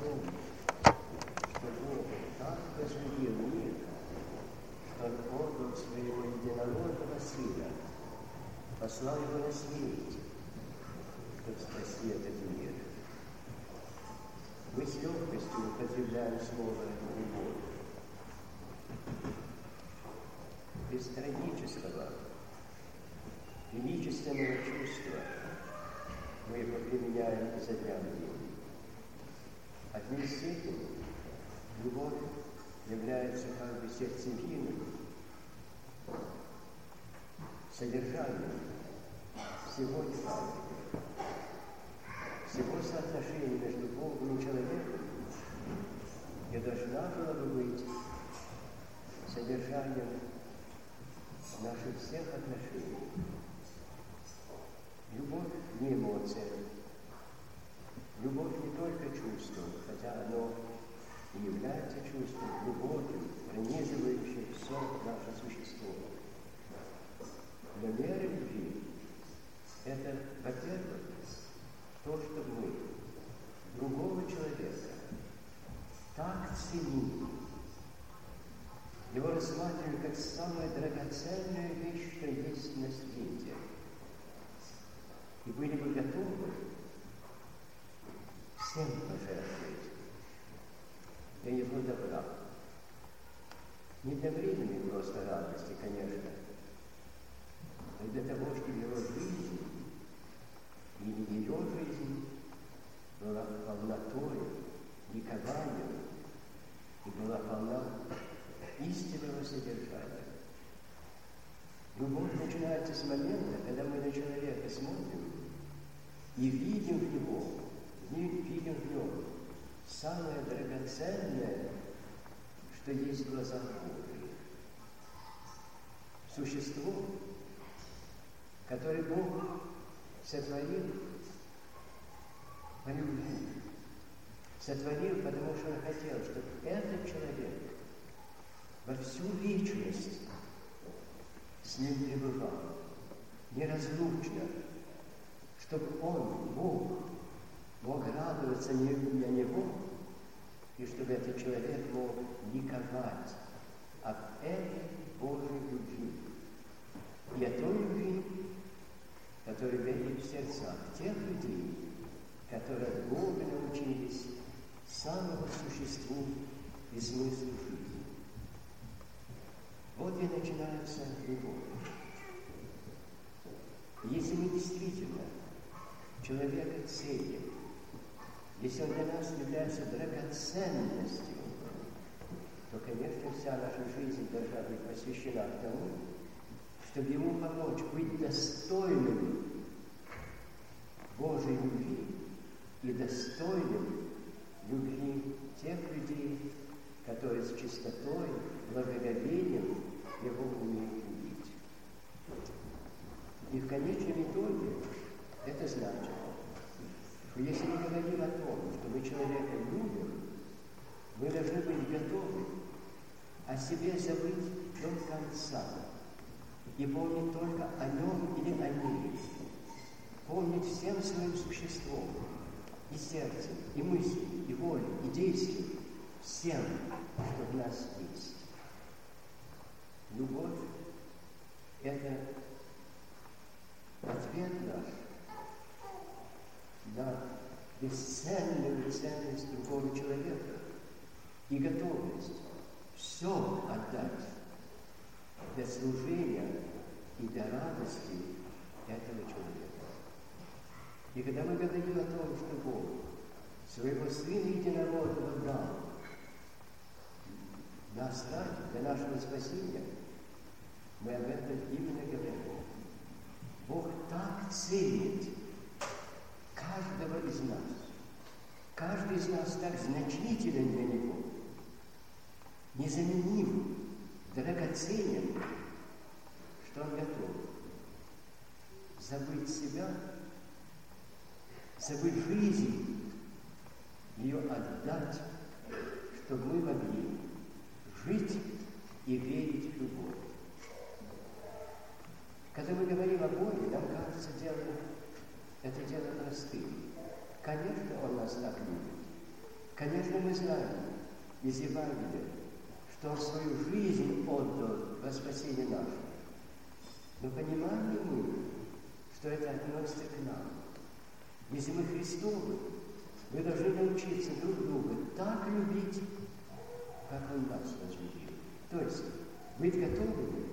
том, что Бог так возлюбил мир, что Он отдал Своего единородного Сына, послал Его на смерть, чтобы спасти этот мир. Мы с легкостью употребляем слово «любовь». Без трагического, величественного чувства мы его применяем изо дня в день. А вместе с этим любовь является как бы сердцевиной, содержанием всего человека, всего соотношения между Богом и человеком, и должна была бы быть содержанием наших всех отношений. Любовь не эмоция, любовь не только чувство, хотя оно и является чувством глубоким, пронизывающим все наше существо. Но мера любви – это, во-первых, то, что мы другого человека так ценим, его рассматриваем как самая драгоценная вещь, что есть на свете, и были бы готовы всем пожертвовать для его добра. Не для временной просто радости, конечно, но для того, чтобы его жизнь или ее жизнь была полнотой, ликованием и была полна истинного содержания. Любовь начинается с момента, когда мы на человека смотрим и видим в него, видим в нем самое драгоценное, что есть в глазах Божьих. Существо, которое Бог сотворил по любви. Сотворил, потому что Он хотел, чтобы этот человек во всю вечность с ним пребывал, неразлучно, чтобы он, Бог, мог радоваться на него, и чтобы этот человек мог ликовать от этой Божьей любви и от той любви, которая горит в сердцах тех людей, которые от Бога научились самому существу и смыслу жизни. Вот и начинается любовь. Если мы действительно человека ценим, если он для нас является драгоценностью, то, конечно, вся наша жизнь должна быть посвящена тому, чтобы ему помочь быть достойным Божьей любви и достойным любви тех людей, которые с чистотой, благоговением его умеют любить. И в конечном итоге это значит, что если мы говорим о том, что мы человека любим, мы должны быть готовы о себе забыть до конца и помнить только о нем или о ней, помнить всем своим существом, и сердцем, и мыслью, и волей, и действием, всем, что в нас есть. Любовь – это ответ наш на бесценную ценность другого человека и готовность все отдать для служения и для радости этого человека. И когда мы говорим о том, что Бог своего Сына Единородного дал нас ради, для нашего спасения, мы об этом именно говорим. Бог так ценит каждого из нас. Каждый из нас так значителен для Него, незаменим, драгоценен, что Он готов забыть себя, забыть жизнь, ее отдать, чтобы мы могли жить и верить в любовь. Когда мы говорим о Боге, нам кажется это дело простым. Конечно, Он нас так любит. Конечно, мы знаем из Евангелия, что Он свою жизнь отдал во спасение наше. Но понимаем ли мы, что это относится к нам? Если мы Христовы, мы должны научиться друг друга так любить, как Он нас возлюбил. То есть быть готовыми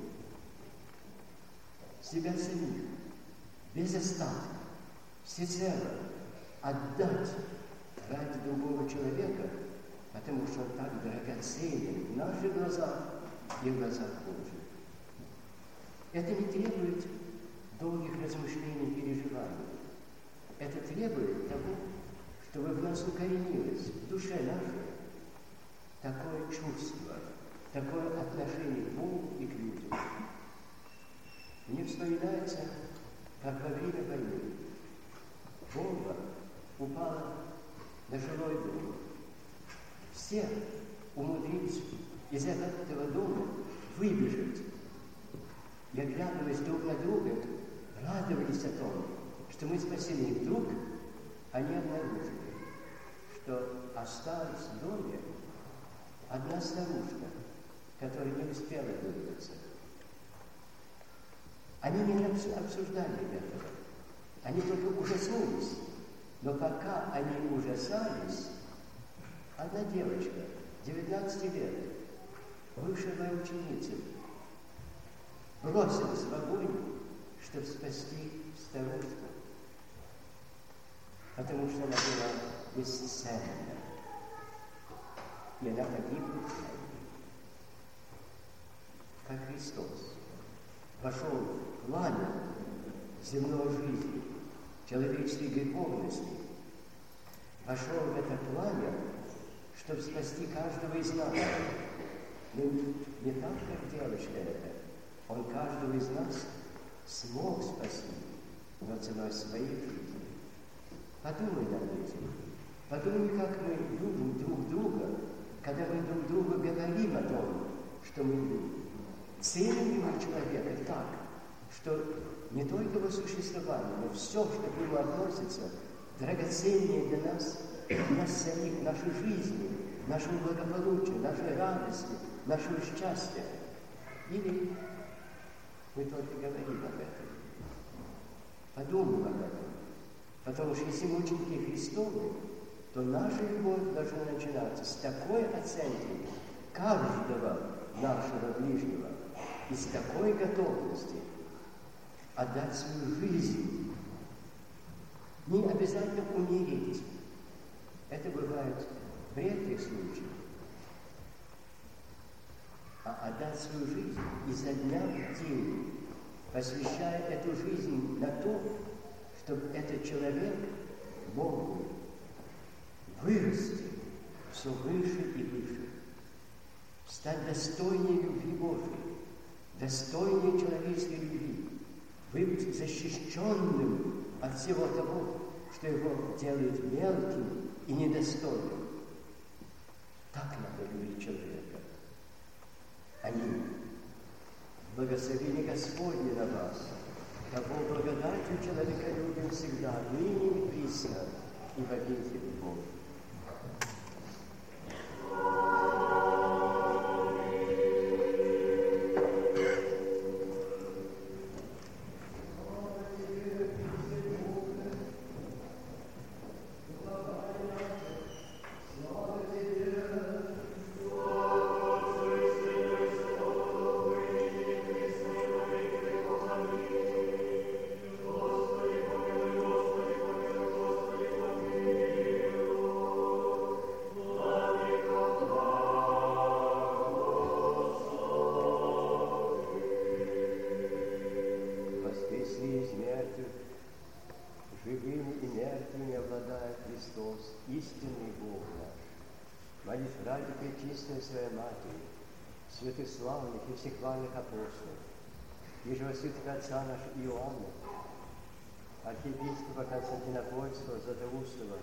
себя самих, без остатка, всецело отдать ради другого человека, потому что он так драгоценен в наших глазах и в глазах Божьих. Это не требует долгих размышлений и переживаний. Это требует того, чтобы в нас укоренилось, в душе нашей, такое чувство, такое отношение к Богу и к людям. Мне вспоминается, как во время войны бомба упала на жилой дом. Все умудрились из этого дома выбежать. И, оглядываясь друг на друга, радовались о том, что мы спасены. И вдруг они обнаружили, что осталась в доме одна старушка, которая не успела выбраться. Они не обсуждали этого. Они только ужаснулись. Но пока они ужасались, одна девочка, 19 лет, бывшая моя ученица, бросилась в огонь, чтобы спасти старушку, потому что она была бесценна, и она погибла как Христос вошел в пламя земной жизни, человеческой греховности, вошел в это пламя, чтобы спасти каждого из нас. Но не так, как девочка это. Он каждого из нас смог спасти, но ценой своей жизни. Подумай над этим. Подумай, как мы любим друг друга, когда мы друг другу говорим о том, что мы любим. Ценим ли мы человека так, что не только его существование, но все, что к нему относится, драгоценнее для нас самих, нашей жизни, нашего благополучия, нашей радости, нашего счастья. Или мы только говорим об этом. Подумаем об этом. Потому что если мы ученики Христовы, то наша любовь должна начинаться с такой оценки каждого нашего ближнего и с такой готовности отдать свою жизнь. Не обязательно умереть. Это бывает в редких случаях. А отдать свою жизнь изо дня в день, посвящая эту жизнь на то, чтобы этот человек мог вырасти все выше и выше, стать достойнее любви Божией, достойнее человеческой любви, быть защищенным от всего того, что его делает мелким и недостойным. Так надо любить человека. Аминь. Благословение Господне на вас, того благодатью человека любим всегда, ныне и присно, и во веки веков. Своей Матери, святых славных и всехвальных апостолов, ниже святых отца нашего Иоанна, архиепископа Константинопольского, Златоустова,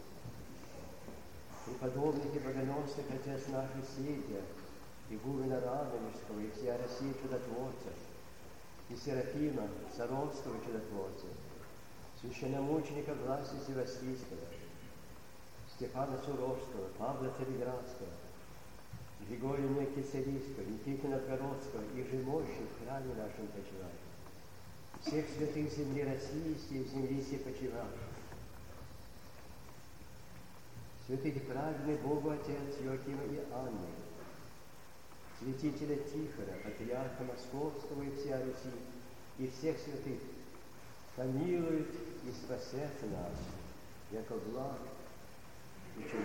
преподобных и богоносных отец наших Сидия, Игумена Радонежского, и всея России чудотворца, и Серафима Саровского чудотворца, священномученика Власия Севастийского, Степана Суровского, Павла Цареградского, Григория Кисарийского, Никиты Новгородского, их же мощи в храме нашем почивают. Всех святых земли российских, в земли сей почивавших. Святых праведный Богу Отец Иоакима и Анны, святителя Тихона, патриарха Московского и всея Руси, и всех святых, помилует и спасет нас, яко благ и чудес.